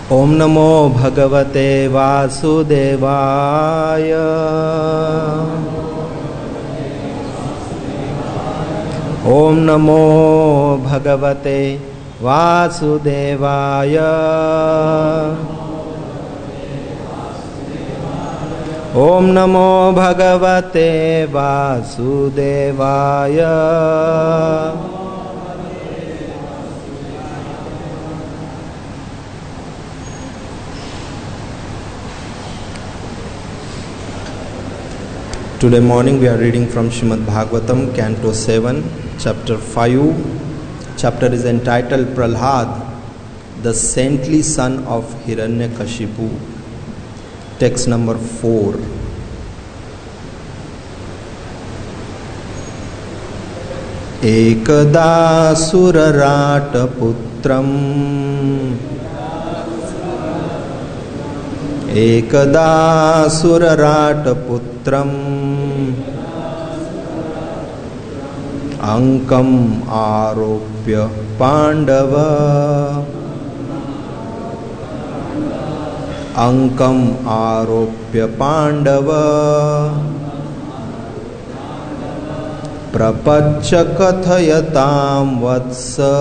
ओम नमो भगवते वासुदेवाय। ओम नमो भगवते वासुदेवाय। ओम नमो भगवते वासुदेवाय। Today morning we are reading from Srimad Bhagavatam, Canto 7, Chapter 5. Chapter is entitled Prahlad, the saintly son of Hiranyakashipu. Text number 4. Ekada suraraṭaputram Ekada suraraṭaputram Ankam āropya Pandava Ankam āropya Pandava Prapacha kathayatam vatsa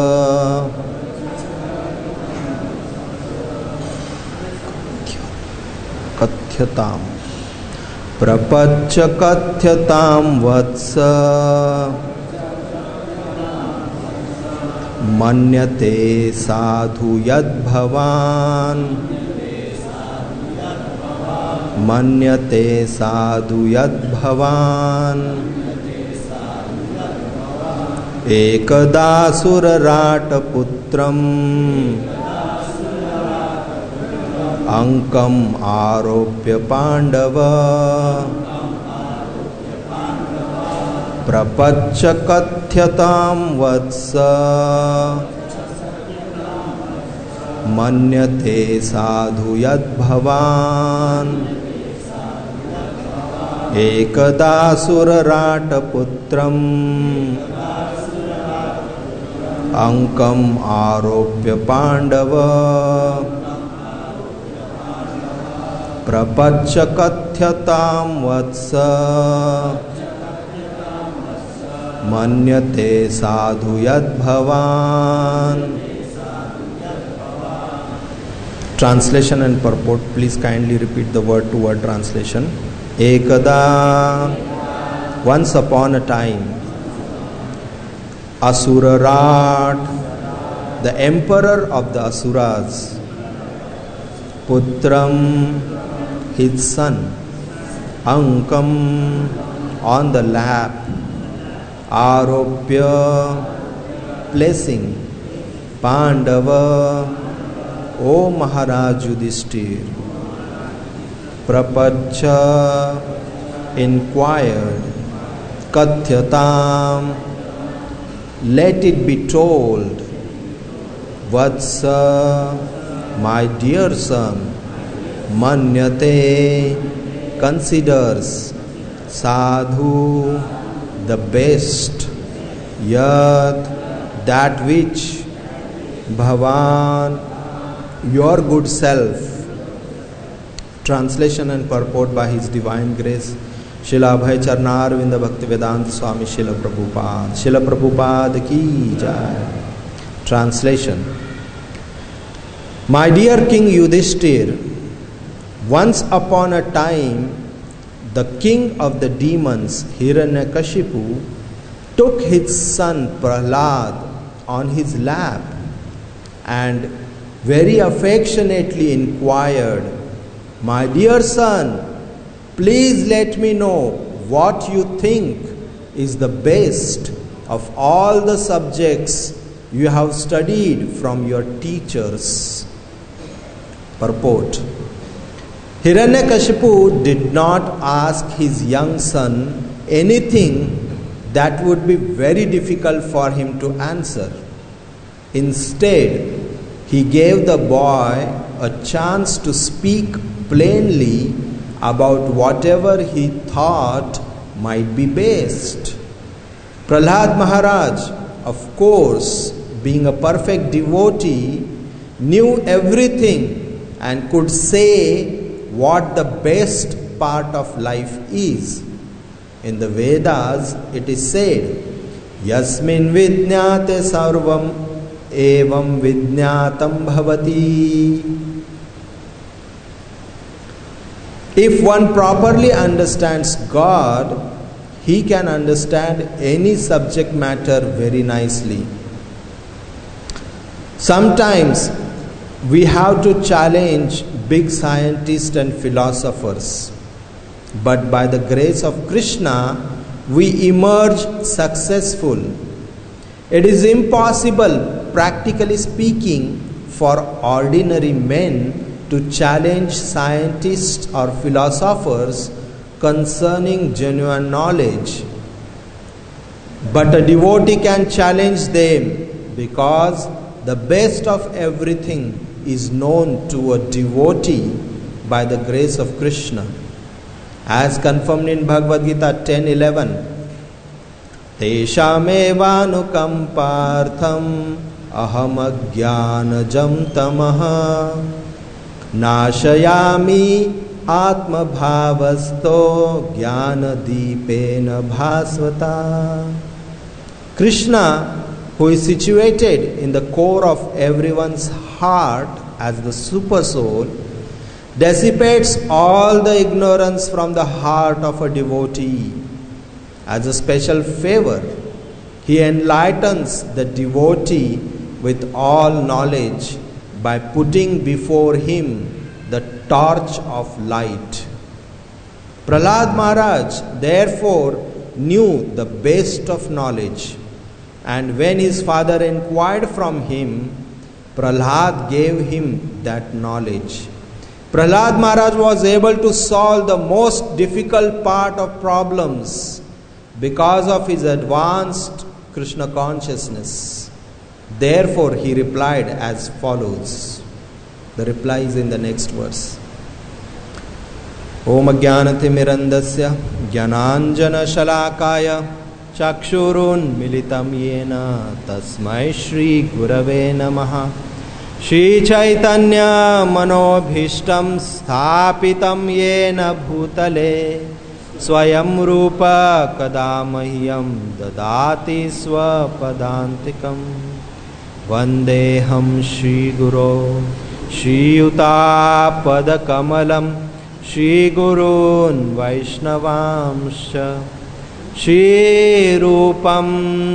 Kathyatam Prapacha kathyatam vatsa Manyate sadhu yad bhavan Manyate sadhu yad bhavan Ekada suraraṭaputram Ankam āropya Pandava Prapacha kathyatam vatsa Manyate sadhu yad bhavan Ekada suraraṭaputram Ankam āropya Pandava Prapacha kathyatam vatsa Manyate sadhu yad bhavan. Translation and purport. Please kindly repeat the word to word translation. Ekada, once upon a time. Asurarat, the emperor of the Asuras. Putram, his son. Ankam, on the lap. Āropya, placing. Pandava, O Maharaj Yudhishthir. Prapacha, inquired. Kathyatam, let it be told. Vatsa, my dear son. Manyate, considers. Sadhu, the best. Yat, that which. Bhavan, your good self. Translation and purport by His Divine Grace Srila Abhay Charnarvinda Bhaktivedanta Swami Srila Prabhupada. Srila Prabhupada ki jai. Translation. My dear King Yudhishthir, once upon a time, the king of the demons, Hiranyakashipu, took his son Prahlad on his lap and very affectionately inquired, my dear son, please let me know what you think is the best of all the subjects you have studied from your teachers. Purport. Hiranyakashipu did not ask his young son anything that would be very difficult for him to answer. Instead, he gave the boy a chance to speak plainly about whatever he thought might be best. Prahlad Maharaj, of course, being a perfect devotee, knew everything and could say what the best part of life is. In the Vedas, it is said, Yasmin Vijñāte Sarvam Evam Vijñātam Bhavati. If one properly understands God, he can understand any subject matter very nicely. Sometimes we have to challenge big scientists and philosophers, but by the grace of Krishna, we emerge successful. It is impossible, practically speaking, for ordinary men to challenge scientists or philosophers concerning genuine knowledge. But a devotee can challenge them, because the best of everything is known to a devotee by the grace of Krishna. As confirmed in Bhagavad Gita 10:11, Teshamevanukampartham aham ajnanajam tamaha nashayami atma bhavasto jnana deepena bhasvata. Krishna, who is situated in the core of everyone's heart as the super soul, dissipates all the ignorance from the heart of a devotee. As a special favor, he enlightens the devotee with all knowledge by putting before him the torch of light. Prahlad Maharaj therefore knew the best of knowledge, and when his father inquired from him, Prahlad gave him that knowledge. Prahlad Maharaj was able to solve the most difficult part of problems because of his advanced Krishna consciousness. Therefore, he replied as follows. The reply is in the next verse. Om Ajnanatimirandasya Jnananjana Shalakaya Chakshurun Militam Yena Tasmai Shri Gurave Namaha. Shri Chaitanya Manobhishtam Sthapitam Yena Bhutale Swayam Rupa Kadamahyam Dadati Swapadantikam. Vandeham Shri Guru Shri Yuta Padakamalam Shri Gurun Vaishnavamsha Shri Rupam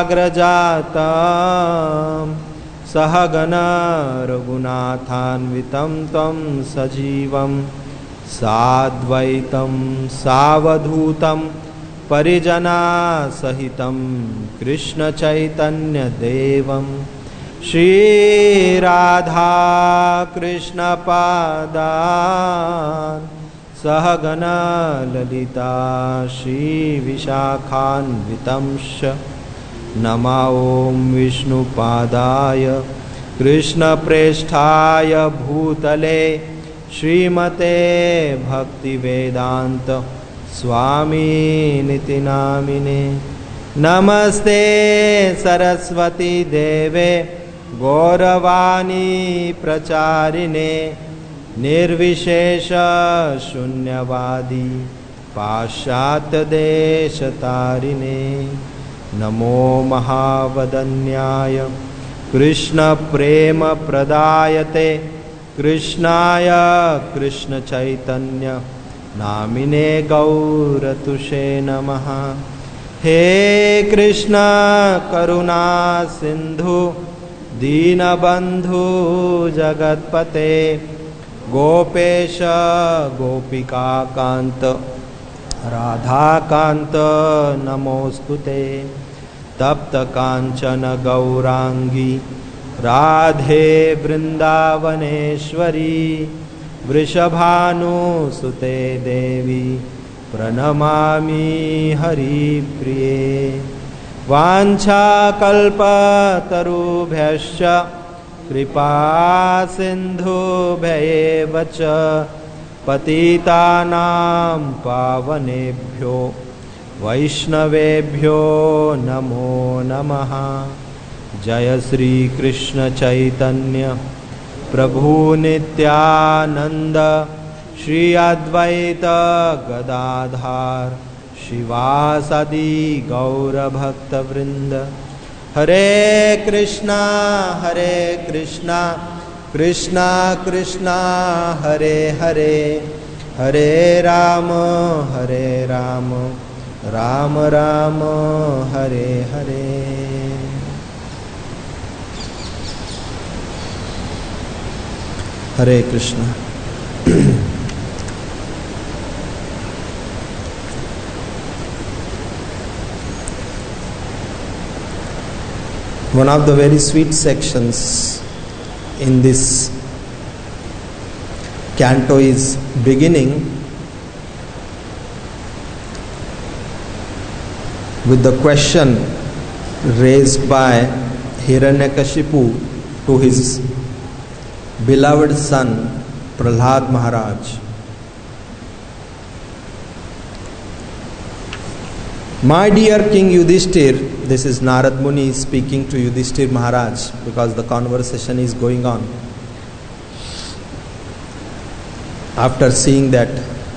Sagrajatam Sahagana Raghunathanvitam Tam Sajivam Sadvaitam Savadhutam Parijana Sahitam Krishna Chaitanya Devam Shri Radha Krishna Padan Sahagana Lalita Shri Vishakhan Vitamsha Nama Om Vishnu Padaya Krishna Presthaya Bhutale Srimate Bhakti Vedanta Swami Niti Namine. Namaste Saraswati Deve Gauravani Pracharine Nirvishesha Shunyavadi Pashatya Deshatarine. Namo Mahavadanyaya Krishna Prema Pradayate Krishnaya Krishna Chaitanya Namine Gauratushe Namaha. He Krishna Karuna Sindhu Deenabandhu Jagatpate Gopesha Gopika Kanta Radha Kanta Namostute Tapta Kanchana Gaurangi Radhe Vrindavaneshwari Vrishabhanu Sute Devi Pranamami Hari Priye. Vancha Kalpa Tarubhyascha Kripa Sindhu Bhayevacha Patitanam Pavanebhyo Vaishnavebhyo Namo Namaha. Jaya Sri Krishna Chaitanya प्रभु नित्यानंद श्री अद्वैत गदाधार शिवासादि गौर भक्त वृंद। हरे कृष्णा कृष्णा कृष्णा हरे हरे, हरे राम राम राम हरे हरे। हरे Krishna. One of the very sweet sections in this canto is beginning with the question raised by Hiranyakashipu to his beloved son Prahlad Maharaj. My dear King Yudhishthir, this is Narad Muni speaking to Yudhishthir Maharaj because the conversation is going on. After seeing that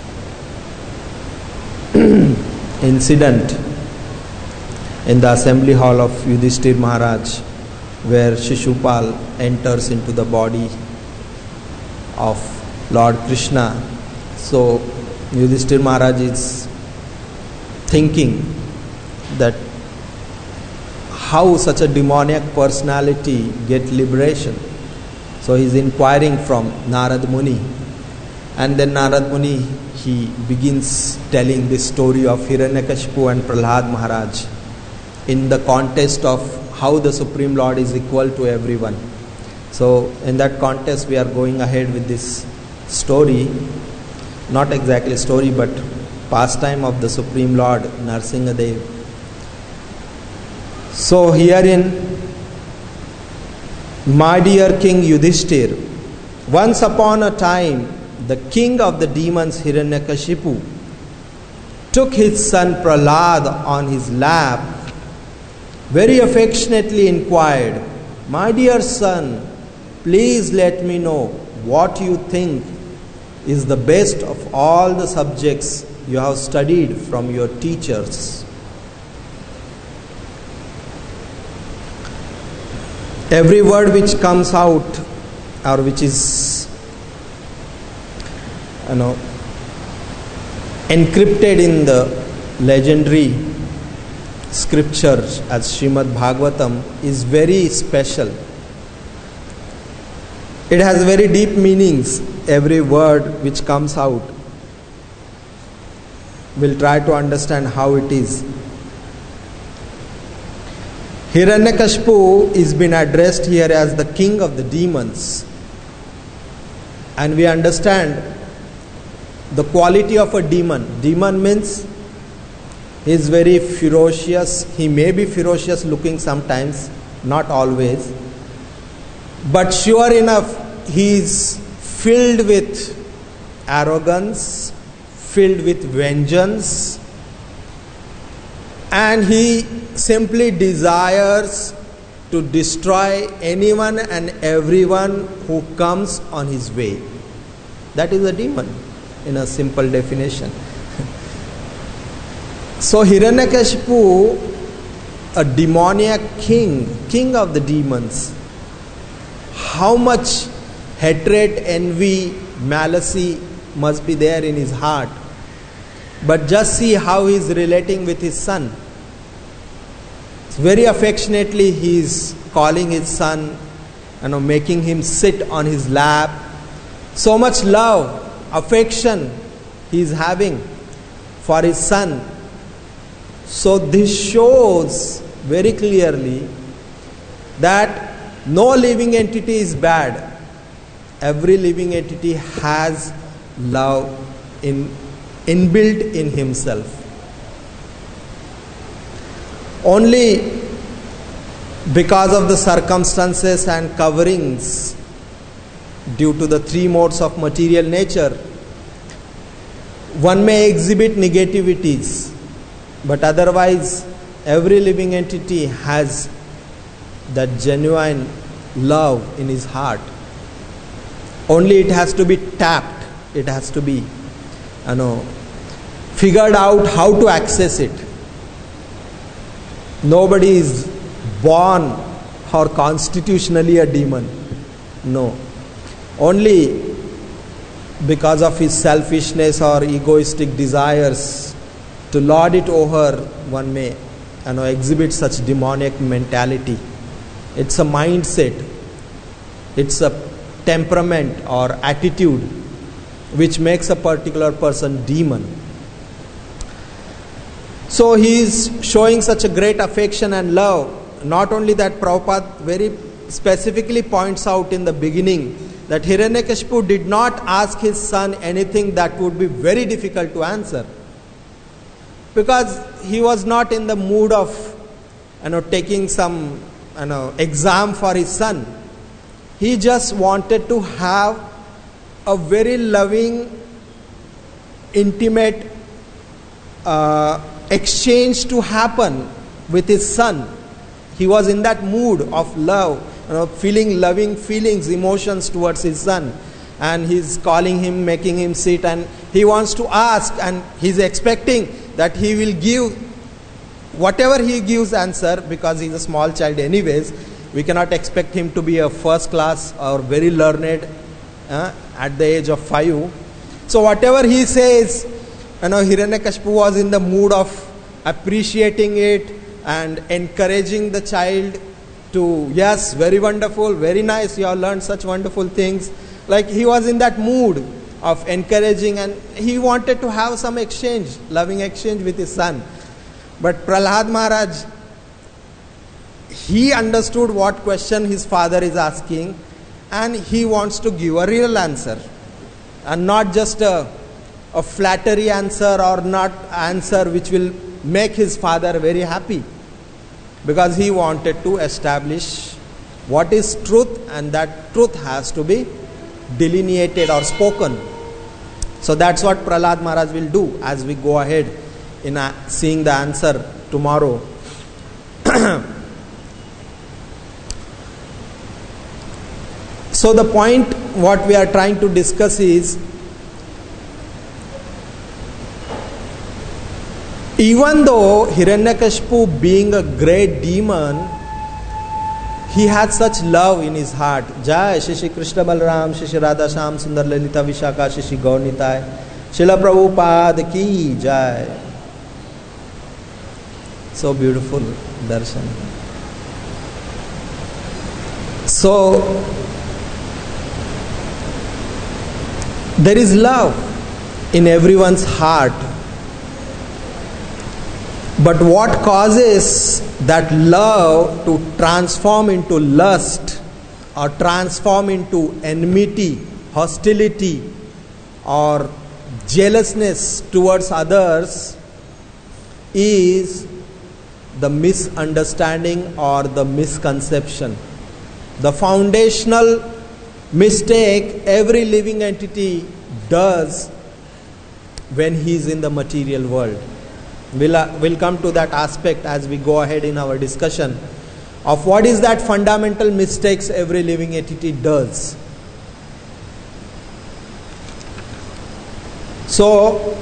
incident in the assembly hall of Yudhishthir Maharaj, where Shishupal enters into the body of Lord Krishna, so Yudhishthir Maharaj is thinking that how such a demoniac personality get liberation. So he is inquiring from Narad Muni, and then Narad Muni, he begins telling the story of Hiranyakashipu and Prahlad Maharaj in the context of how the Supreme Lord is equal to everyone. So in that context we are going ahead with this story, not exactly story but pastime of the Supreme Lord Narsingadev. So herein, my dear King Yudhishthir, once upon a time the king of the demons Hiranyakashipu took his son Prahlad on his lap, very affectionately inquired, "My dear son, please let me know what you think is the best of all the subjects you have studied from your teachers." Every word which comes out or which is encrypted in the legendary scriptures as Srimad Bhagavatam is very special. It has very deep meanings, every word which comes out. We'll try to understand how it is. Hiranyakashipu is been addressed here as the king of the demons. And we understand the quality of a demon. Demon means he is very ferocious. He may be ferocious looking sometimes, not always. But sure enough, he is filled with arrogance, filled with vengeance, and he simply desires to destroy anyone and everyone who comes on his way. That is a demon in a simple definition. So Hiranyakashipu, a demoniac king of the demons, how much hatred, envy, malice must be there in his heart. But just see how he is relating with his son. Very affectionately he is calling his son, making him sit on his lap. So much love, affection he is having for his son. So this shows very clearly that no living entity is bad. Every living entity has love inbuilt in himself. Only because of the circumstances and coverings due to the three modes of material nature, one may exhibit negativities, but otherwise every living entity has that genuine love in his heart. Only it has to be tapped. It has to be, figured out how to access it. Nobody is born or constitutionally a demon. No. Only because of his selfishness or egoistic desires to lord it over, one may exhibit such demoniac mentality. It's a mindset. It's a temperament or attitude which makes a particular person demon. So he is showing such a great affection and love. Not only that, Prabhupada very specifically points out in the beginning that Hiranyakashipu did not ask his son anything that would be very difficult to answer, because he was not in the mood of taking some exam for his son. He just wanted to have a very loving, intimate exchange to happen with his son. He was in that mood of love, feeling loving feelings, emotions towards his son. And he's calling him, making him sit, and he wants to ask, and he's expecting that he will give whatever he gives answer, because he's a small child anyways. We cannot expect him to be a first class or very learned at the age of 5. So whatever he says, Hiranyakashipu was in the mood of appreciating it and encouraging the child to, yes, very wonderful, very nice, you have learned such wonderful things. Like he was in that mood of encouraging, and he wanted to have some exchange, loving exchange with his son. But Prahlad Maharaj, he understood what question his father is asking, and he wants to give a real answer, and not just a flattery answer, or not answer which will make his father very happy, because he wanted to establish what is truth, and that truth has to be delineated or spoken. So that's what Prahlad Maharaj will do as we go ahead in seeing the answer tomorrow. So the point what we are trying to discuss is, even though Hiranyakashipu, being a great demon, he had such love in his heart. Jai Shri Krishna Balram, Shri Radha Sham Sundar Lalita Vishaka, Shri Gaur Nitai, Srila Prabhupada ki Jai. So beautiful darshan. So there is love in everyone's heart. But what causes that love to transform into lust, or transform into enmity, hostility, or jealousness towards others, is the misunderstanding or the misconception. The foundational mistake every living entity does when he is in the material world. We'll come to that aspect as we go ahead in our discussion of what is that fundamental mistakes every living entity does. So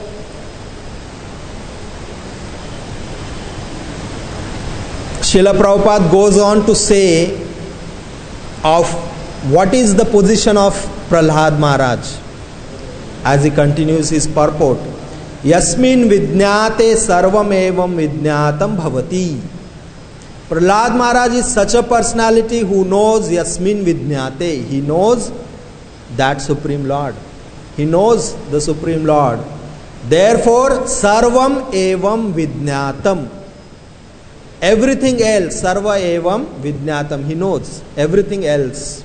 Srila Prabhupada goes on to say of what is the position of Prahlad Maharaj as he continues his purport. Yasmin vidnyate sarvam evam vidnyatam bhavati. Prahlad Maharaj is such a personality who knows Yasmin vidnyate. He knows that Supreme Lord. He knows the Supreme Lord. Therefore, sarvam evam vidnyatam. Everything else, sarva evam vidnyatam. He knows everything else.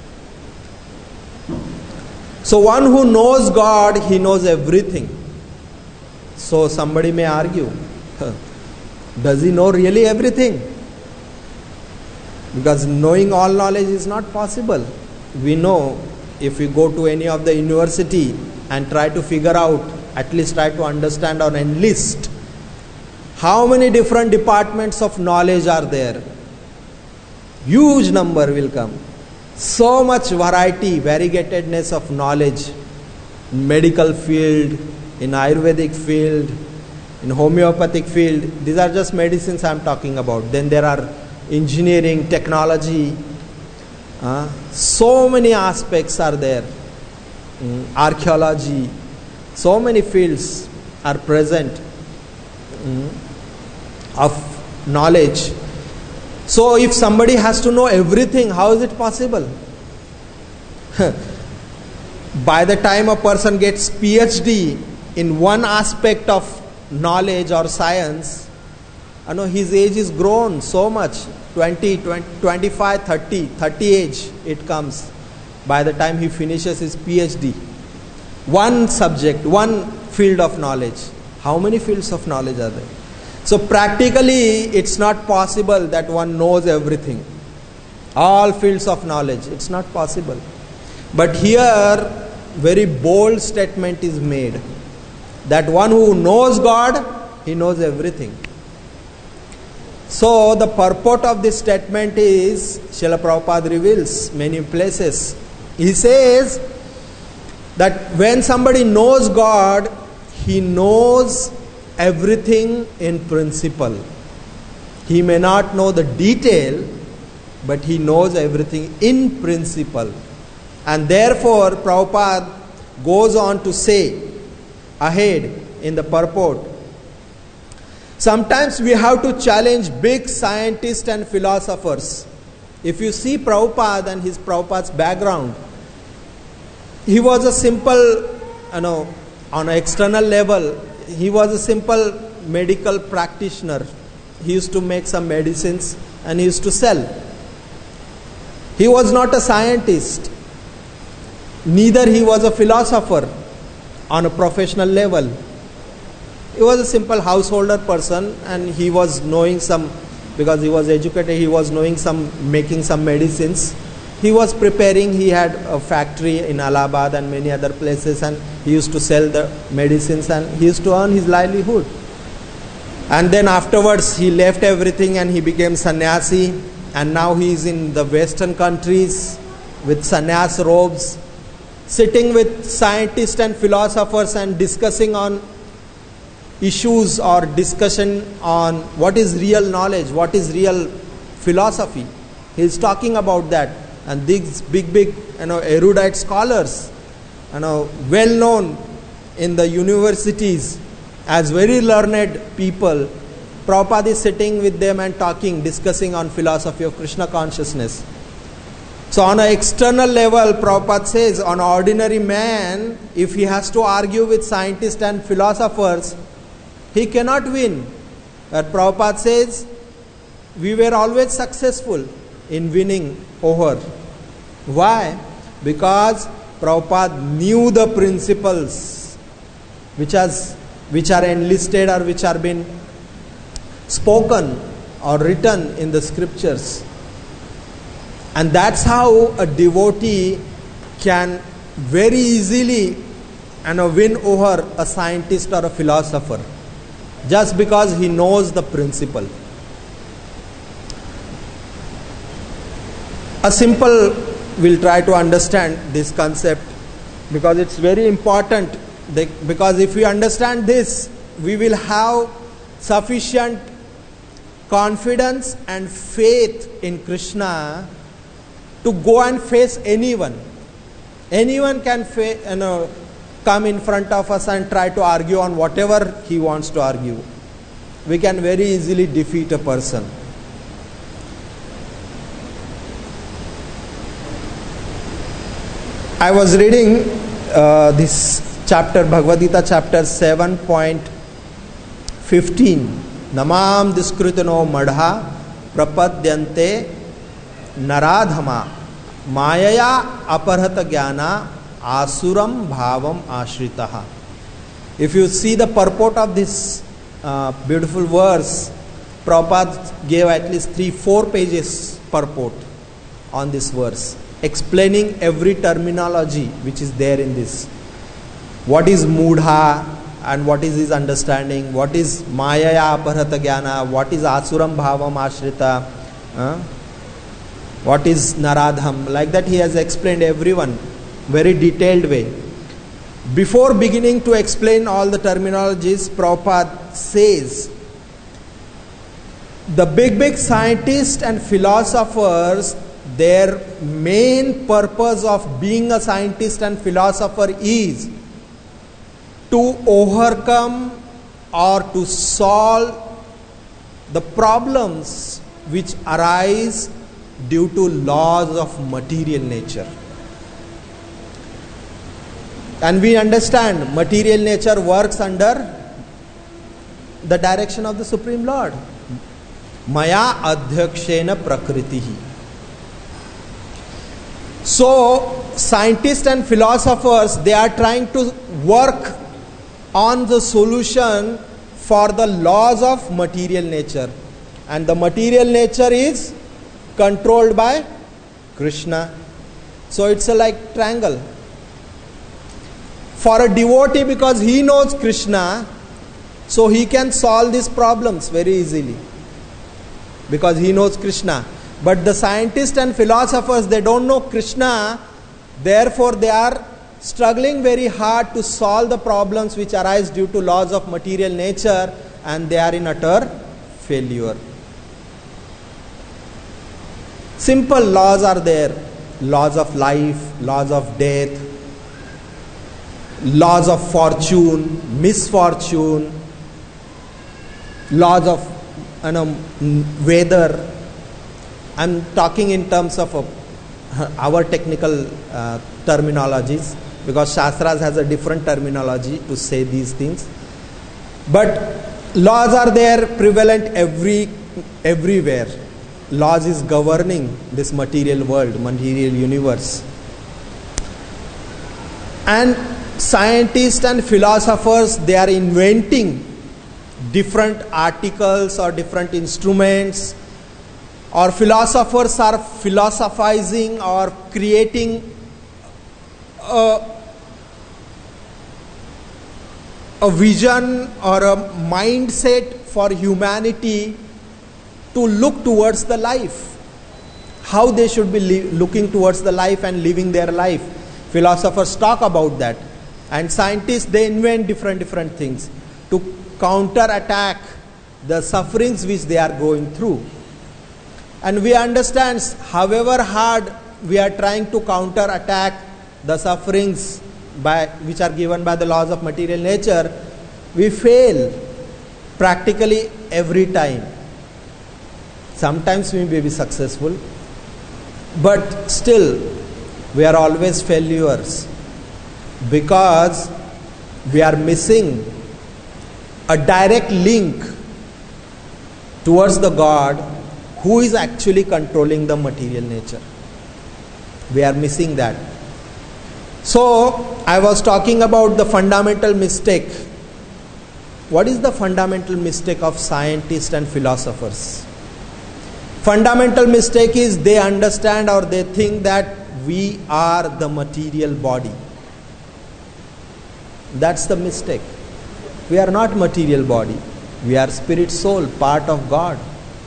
So one who knows God, he knows everything. So somebody may argue, does he know really everything? Because knowing all knowledge is not possible. We know if we go to any of the university and try to figure out, at least try to understand or enlist, how many different departments of knowledge are there? Huge number will come. So much variety, variegatedness of knowledge in medical field, in Ayurvedic field, in homeopathic field. These are just medicines I am talking about. Then there are engineering, technology. So many aspects are there. Archaeology. So many fields are present of knowledge. So if somebody has to know everything, how is it possible? By the time a person gets PhD in one aspect of knowledge or science, his age is grown so much. 20, 25, 30 age it comes by the time he finishes his PhD. One subject, one field of knowledge. How many fields of knowledge are there? So practically it's not possible that one knows everything. All fields of knowledge. It's not possible. But here very bold statement is made that one who knows God, he knows everything. So the purport of this statement is, Srila Prabhupada reveals many places. He says that when somebody knows God, he knows everything in principle. He may not know the detail, but he knows everything in principle. And therefore, Prabhupada goes on to say ahead in the purport, sometimes we have to challenge big scientists and philosophers. If you see Prabhupada and Prabhupada's background, he was a simple, on an external level, he was a simple medical practitioner. He used to make some medicines and he used to sell. He was not a scientist. Neither he was a philosopher on a professional level. He was a simple householder person, and he was knowing some, because he was educated, he was knowing making some medicines. He was preparing, he had a factory in Allahabad and many other places, and he used to sell the medicines and he used to earn his livelihood. And then afterwards he left everything and he became sannyasi, and now he is in the Western countries with sannyas robes, sitting with scientists and philosophers and discussing on issues or discussion on what is real knowledge, what is real philosophy. He is talking about that. And these big erudite scholars, well known in the universities as very learned people, Prabhupada is sitting with them and talking, discussing on philosophy of Krishna consciousness. So on an external level, Prabhupada says, on an ordinary man, if he has to argue with scientists and philosophers, he cannot win. But Prabhupada says, we were always successful in winning over. Why? Because Prabhupada knew the principles which are enlisted or which are been spoken or written in the scriptures. And that's how a devotee can very easily win over a scientist or a philosopher, just because he knows the principle. A simple, we'll try to understand this concept because it's very important. Because if we understand this, we will have sufficient confidence and faith in Krishna to go and face anyone. Anyone can come in front of us and try to argue on whatever he wants to argue. We can very easily defeat a person. I was reading this chapter, Bhagavad Gita chapter 7.15. Namam diskritano madha prapadyante naradhama mayaya aparhata jnana asuram bhavam ashritaha. If you see the purport of this beautiful verse, Prabhupada gave at least 3-4 pages purport on this verse, explaining every terminology which is there in this. What is mudha and what is his understanding? What is mayaya aparhata jnana? What is asuram bhavam ashrita? What is Naradham? Like that he has explained everyone, very detailed way. Before beginning to explain all the terminologies, Prabhupada says, the big scientists and philosophers, their main purpose of being a scientist and philosopher is to overcome or to solve the problems which arise due to laws of material nature. And we understand material nature works under the direction of the Supreme Lord. Maya adhyakshena prakritihi. So, scientists and philosophers, they are trying to work on the solution for the laws of material nature. And the material nature is controlled by Krishna. So, it's a like triangle. For a devotee, because he knows Krishna, so he can solve these problems very easily. Because he knows Krishna. But the scientists and philosophers, they don't know Krishna. Therefore, they are struggling very hard to solve the problems which arise due to laws of material nature, and they are in utter failure. Simple laws are there. Laws of life, laws of death, laws of fortune, misfortune, laws of weather. I'm talking in terms of our technical terminologies, because Shastras has a different terminology to say these things. But laws are there prevalent everywhere. Laws is governing this material world, material universe. And scientists and philosophers, they are inventing different articles or different instruments, or philosophers are philosophizing or creating a vision or a mindset for humanity to look towards the life, how they should be looking towards the life and living their life. Philosophers talk about that, and scientists, they invent different things to counter attack the sufferings which they are going through. And we understand, however hard we are trying to counter attack the sufferings which are given by the laws of material nature, we fail practically every time. Sometimes we may be successful, but still we are always failures, because we are missing a direct link towards the God who is actually controlling the material nature. We are missing that. So, I was talking about the fundamental mistake. What is the fundamental mistake of scientists and philosophers? Fundamental mistake is they understand or they think that we are the material body. That's the mistake. We are not material body. We are spirit soul, part of God.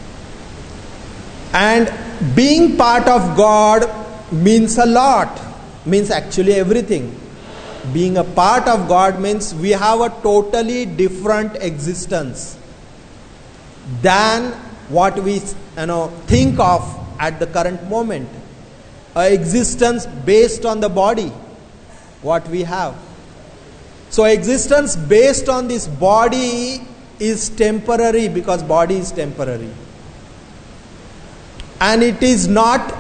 And being part of God means a lot, means actually everything. Being a part of God means we have a totally different existence than what we think of at the current moment. A existence based on the body, what we have. So existence based on this body is temporary, because body is temporary. And it is not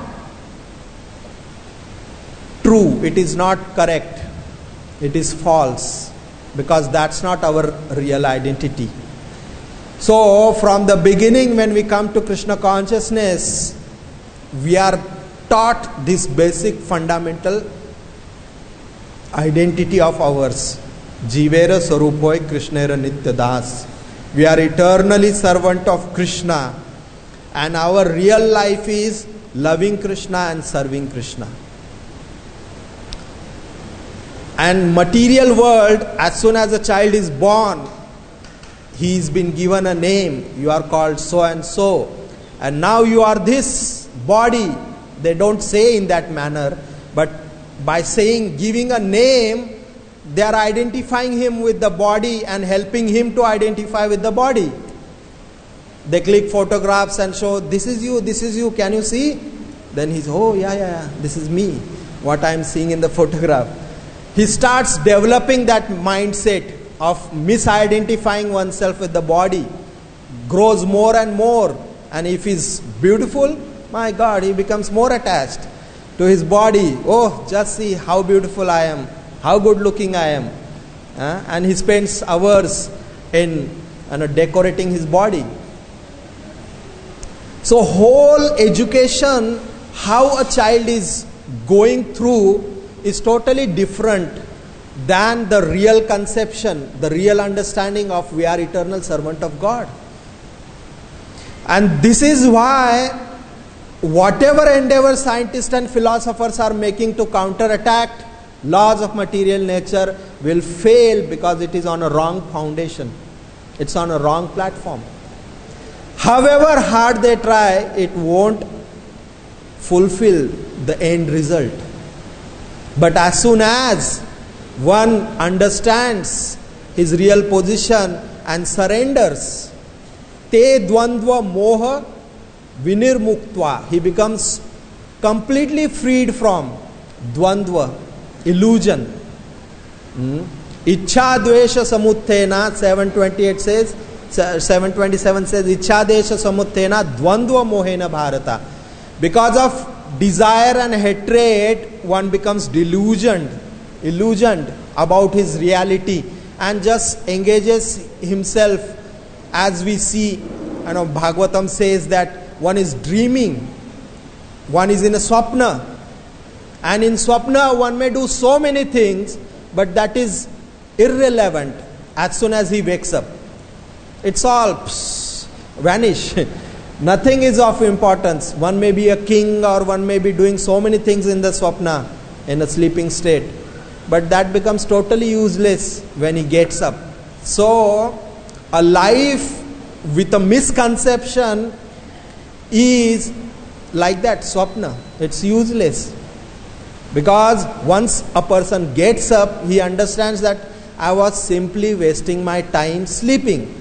true, it is not correct, it is false, because that's not our real identity. So from the beginning, when we come to Krishna consciousness, we are taught this basic fundamental identity of ours. Jivera Sarupoi Krishnera Nitya Das. We are eternally servant of Krishna, and our real life is loving Krishna and serving Krishna. And material world, as soon as a child is born, he is been given a name. You are called so and so, and now you are this body They don't say in that manner, but by saying, giving a name, they are identifying him with the body and helping him to identify with the body. They click photographs and show, this is you, can you see? Then he's, oh yeah, this is me, what I am seeing in the photograph. He starts developing that mindset of misidentifying oneself with the body, grows more and more, and if he's beautiful, my God, he becomes more attached to his body. Oh, just see how beautiful I am, how good looking I am. And he spends hours in decorating his body. So whole education, how a child is going through, is totally different than the real conception, the real understanding of we are eternal servant of God. And this is why whatever endeavor scientists and philosophers are making to counterattack laws of material nature will fail, because it is on a wrong foundation. It's on a wrong platform. However hard they try, it won't fulfill the end result. But as soon as one understands his real position and surrenders, te dvandva moha vinirmuktva, he becomes completely freed from dvandva, illusion. Ichha dvesha samuttena, 728 says, 727 says, Ichha desha samuttena dvandva mohena bharata. Because of desire and hatred, one becomes illusioned about his reality and just engages himself, as we see, Bhagavatam says that one is dreaming, one is in a swapna, and in swapna one may do so many things, but that is irrelevant as soon as he wakes up. It's all vanish. Nothing is of importance. One may be a king, or one may be doing so many things in the swapna, in a sleeping state, but that becomes totally useless when he gets up. So a life with a misconception is like that swapna. It's useless, because once a person gets up, he understands that I was simply wasting my time sleeping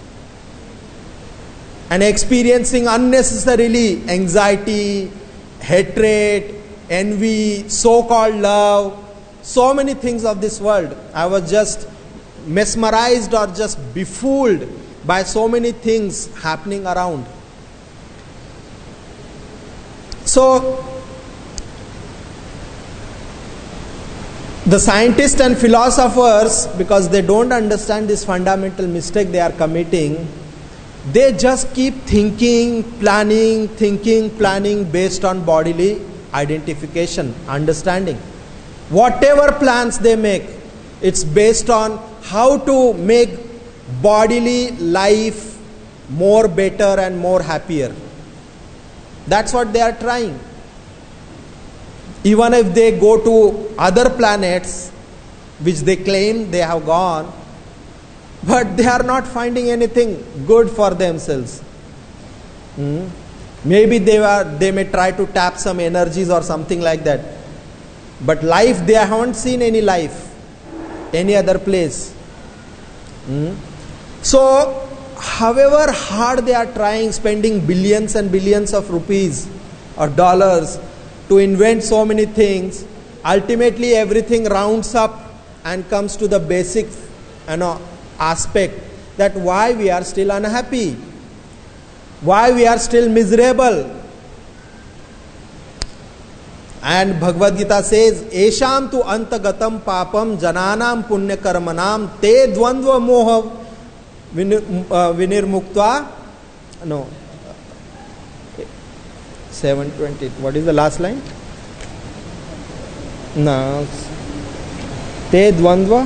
and experiencing unnecessarily anxiety, hatred, envy, so-called love, so many things of this world. I was just mesmerized or just befooled by so many things happening around. So the scientists and philosophers, because they don't understand this fundamental mistake they are committing, they just keep thinking, planning based on bodily identification, understanding. Whatever plans they make, it's based on how to make bodily life more better and more happier. That's what they are trying. Even if they go to other planets, which they claim they have gone, but they are not finding anything good for themselves. Maybe they may try to tap some energies or something like that. But life, they haven't seen any life, any other place. So, however hard they are trying, spending billions and billions of rupees or dollars to invent so many things, ultimately everything rounds up and comes to the basic aspect, that why we are still unhappy, why we are still miserable. And Bhagavad Gita says, Esham tu antagatam papam jananam punya karmanam te dvandva moha vinirmuktva. No. 720. What is the last line? No. Te dvandva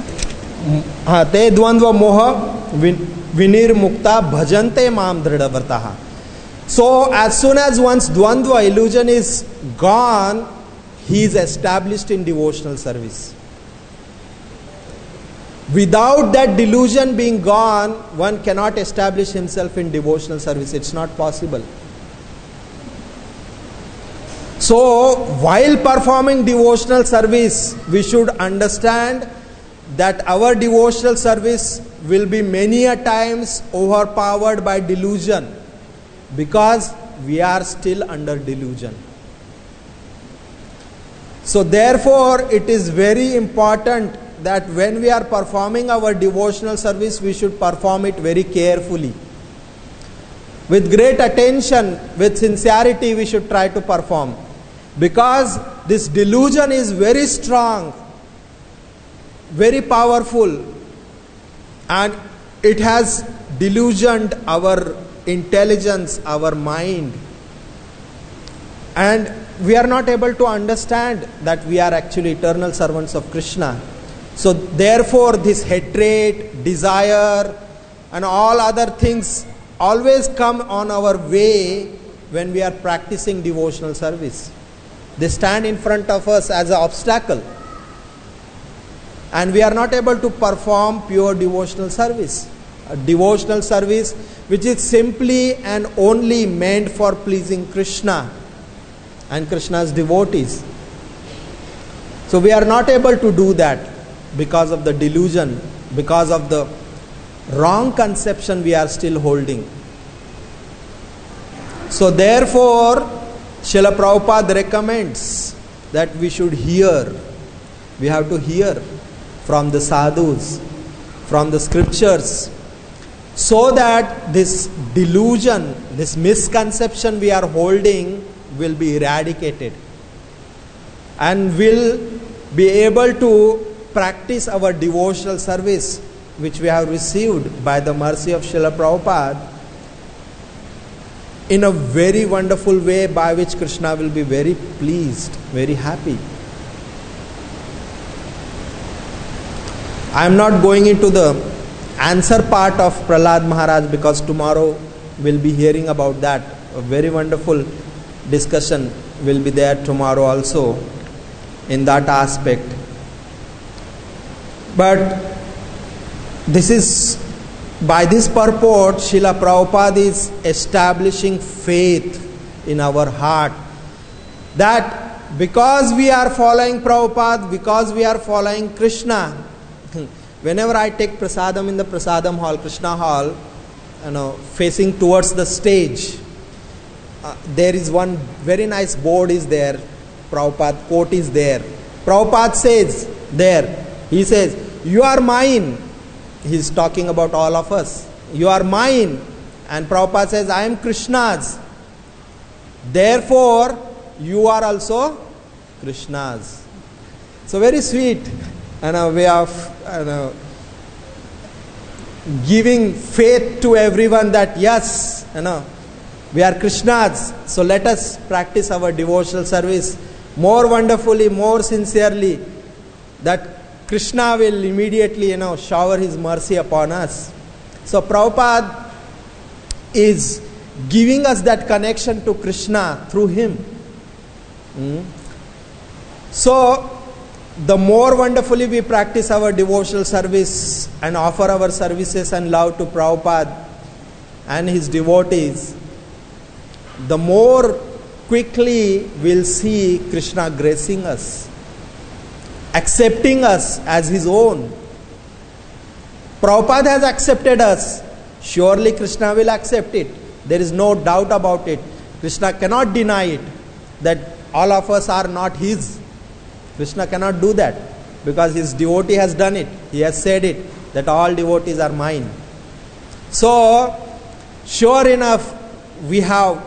moha vinirmukta bhajante mam dridhavrtaha. So as soon as one's dvandva, illusion, is gone, he is established in devotional service. Without that delusion being gone, one cannot establish himself in devotional service. It's not possible. So, while performing devotional service, we should understand that our devotional service will be many a times overpowered by delusion, because we are still under delusion. So therefore, it is very important that when we are performing our devotional service, we should perform it very carefully. With great attention, with sincerity, we should try to perform. Because this delusion is very strong, very powerful, and it has delusioned our intelligence, our mind. And we are not able to understand that we are actually eternal servants of Krishna. So therefore, this hatred, desire, and all other things always come on our way when we are practicing devotional service. They stand in front of us as an obstacle, and we are not able to perform pure devotional service. A devotional service which is simply and only meant for pleasing Krishna and Krishna's devotees. So we are not able to do that because of the delusion, because of the wrong conception we are still holding. So therefore, Srila Prabhupada recommends that we should hear. We have to hear from the sadhus, from the scriptures, so that this delusion, this misconception we are holding will be eradicated, and will be able to practice our devotional service which we have received by the mercy of Srila Prabhupada in a very wonderful way, by which Krishna will be very pleased, very happy. I am not going into the answer part of Prahlad Maharaj, because tomorrow we'll be hearing about that. A very wonderful discussion will be there tomorrow also in that aspect. But this is, by this purport, Srila Prabhupada is establishing faith in our heart, that because we are following Prabhupada, because we are following Krishna, whenever I take prasadam in the prasadam hall, Krishna hall, facing towards the stage, there is one very nice board is there. Prabhupada quote is there. Prabhupada says there, he says, "You are mine." He is talking about all of us. "You are mine." And Prabhupada says, "I am Krishna's. Therefore, you are also Krishna's." So very sweet and a way of giving faith to everyone that yes, we are Krishna's. So let us practice our devotional service more wonderfully, more sincerely, that Krishna will immediately, shower his mercy upon us. So Prabhupada is giving us that connection to Krishna through him. So the more wonderfully we practice our devotional service and offer our services and love to Prabhupada and his devotees, the more quickly we'll see Krishna gracing us, accepting us as his own. Prabhupada has accepted us. Surely Krishna will accept it. There is no doubt about it. Krishna cannot deny it, that all of us are not his. Krishna cannot do that, because his devotee has done it. He has said it, that all devotees are mine. So, sure enough, we have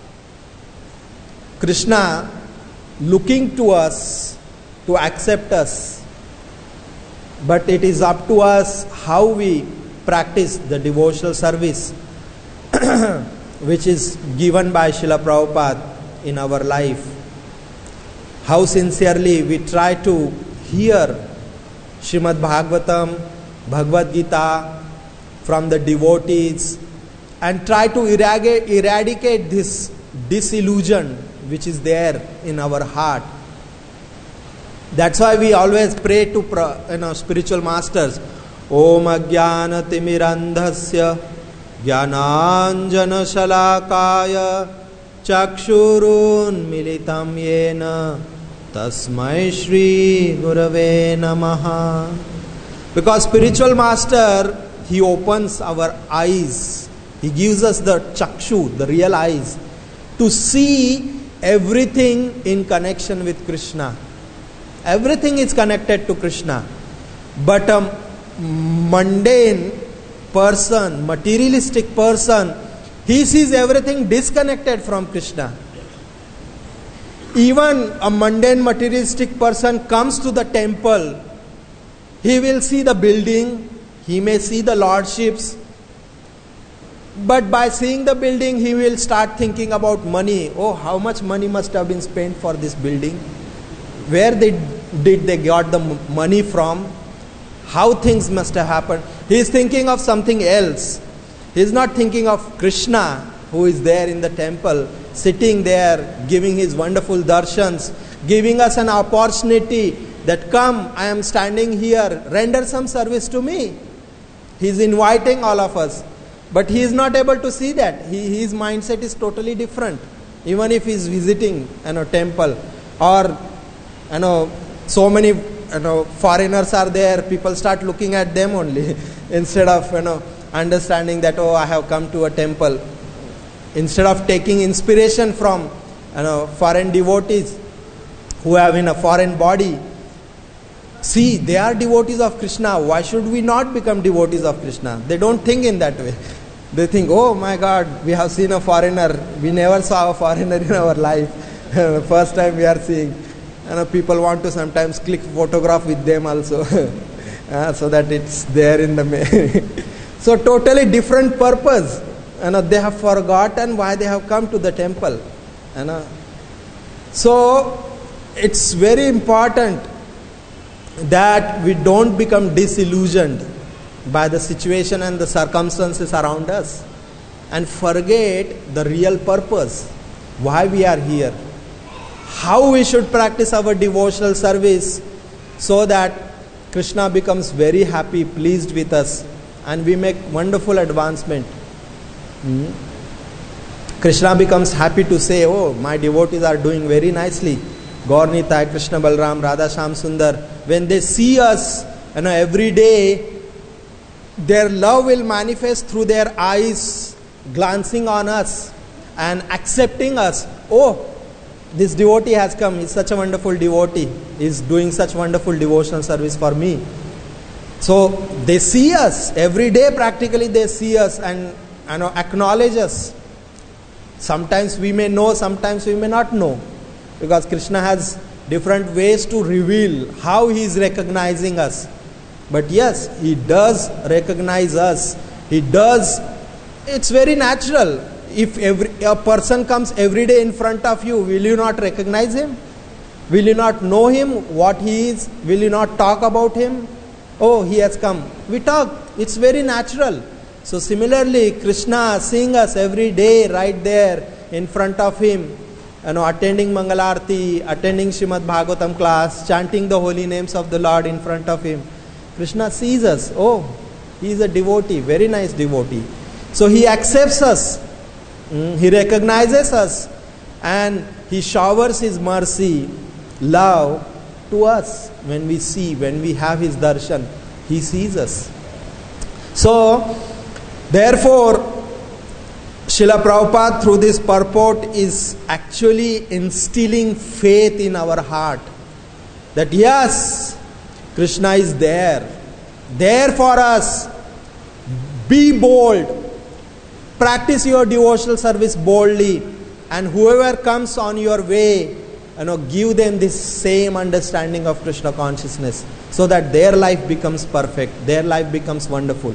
Krishna looking to us to accept us. But it is up to us how we practice the devotional service which is given by Srila Prabhupada in our life. How sincerely we try to hear Srimad Bhagavatam, Bhagavad Gita from the devotees, and try to eradicate this disillusion which is there in our heart. That's why we always pray to spiritual masters. Om Ajnana Timirandhasya Jnananjana Shalakaya चक्षुरुन्मिलितं येन तस्मै Shri Gurave Namaha. Because spiritual master, he opens our eyes. He gives us the chakshu, the real eyes, to see everything in connection with Krishna. Everything is connected to Krishna. But a mundane person, materialistic person, he sees everything disconnected from Krishna. Even a mundane materialistic person comes to the temple, he will see the building, he may see the lordships, but by seeing the building, he will start thinking about money. Oh, how much money must have been spent for this building? Where did they got the money from? How things must have happened? He is thinking of something else. He is not thinking of Krishna, who is there in the temple, sitting there, giving his wonderful darshans, giving us an opportunity that come, I am standing here, render some service to me. He is inviting all of us. But he is not able to see that. His mindset is totally different. Even if he is visiting temple, or so many foreigners are there, people start looking at them only instead of understanding that, oh, I have come to a temple. Instead of taking inspiration from foreign devotees who have in a foreign body, see, they are devotees of Krishna. Why should we not become devotees of Krishna? They don't think in that way. They think, oh my God, we have seen a foreigner. We never saw a foreigner in our life. First time we are seeing. People want to sometimes click photograph with them also. So that it's there in the So totally different purpose. They have forgotten why they have come to the temple. So it's very important that we don't become disillusioned by the situation and the circumstances around us and forget the real purpose, why we are here, how we should practice our devotional service so that Krishna becomes very happy, pleased with us, and we make wonderful advancement. Krishna becomes happy to say, oh, my devotees are doing very nicely. Gaur Nitai, Krishna Balram, Radha Shyam Sundar. When they see us every day, their love will manifest through their eyes, glancing on us and accepting us. Oh, this devotee has come. He's such a wonderful devotee. He's doing such wonderful devotional service for me. So they see us every day. Practically, they see us and acknowledge us. Sometimes we may know, sometimes we may not know, because Krishna has different ways to reveal how he is recognizing us. But yes, he does recognize us. He does. It's very natural. If a person comes every day in front of you, will you not recognize him? Will you not know him, what he is? Will you not talk about him? Oh, he has come. We talk. It's very natural. So similarly, Krishna seeing us every day right there in front of him, attending Mangalarti, attending Srimad Bhagavatam class, chanting the holy names of the Lord in front of him. Krishna sees us. Oh, he is a devotee, very nice devotee. So he accepts us. He recognizes us. And he showers his mercy, love to us when we see, when we have his darshan. He sees us. So, therefore, Srila Prabhupada through this purport is actually instilling faith in our heart. That yes, Krishna is there for us. Be bold. Practice your devotional service boldly. And whoever comes on your way, give them this same understanding of Krishna consciousness, so that their life becomes perfect, their life becomes wonderful.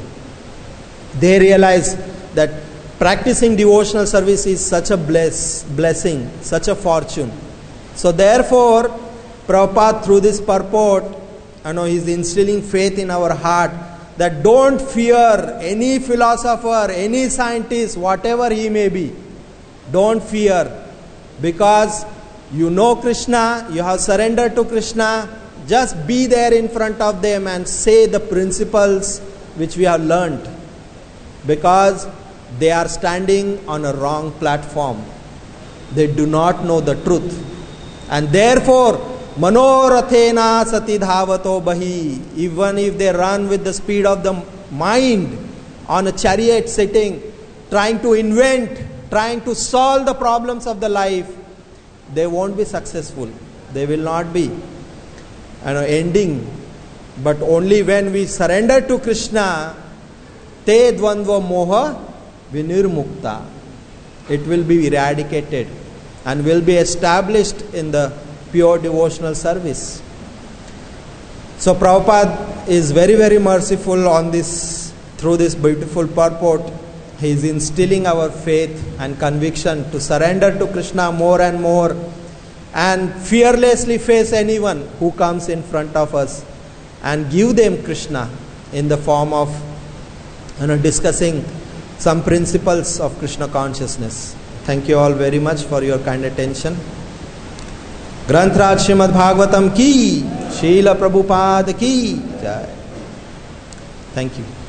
They realize that practicing devotional service is such a blessing, such a fortune. So therefore, Prabhupada through this purport, is instilling faith in our heart that don't fear any philosopher, any scientist, whatever he may be. Don't fear, because you know Krishna, you have surrendered to Krishna. Just be there in front of them and say the principles which we have learnt, because they are standing on a wrong platform. they do not know the truth. And therefore, manorathena sati dhavato bahi, even if they run with the speed of the mind on a chariot sitting, trying to invent, trying to solve the problems of the life, they won't be successful. They will not be ending. But only when we surrender to Krishna, te dvandva moha vinirmukta, it will be eradicated and will be established in the pure devotional service. So Prabhupada is very, very merciful on this, through this beautiful purport. He is instilling our faith and conviction to surrender to Krishna more and more, and fearlessly face anyone who comes in front of us, and give them Krishna in the form of discussing some principles of Krishna consciousness. Thank you all very much for your kind attention. Granth-raj Srimad Bhagavatam ki, Srila Prabhupada ki jai. Thank you.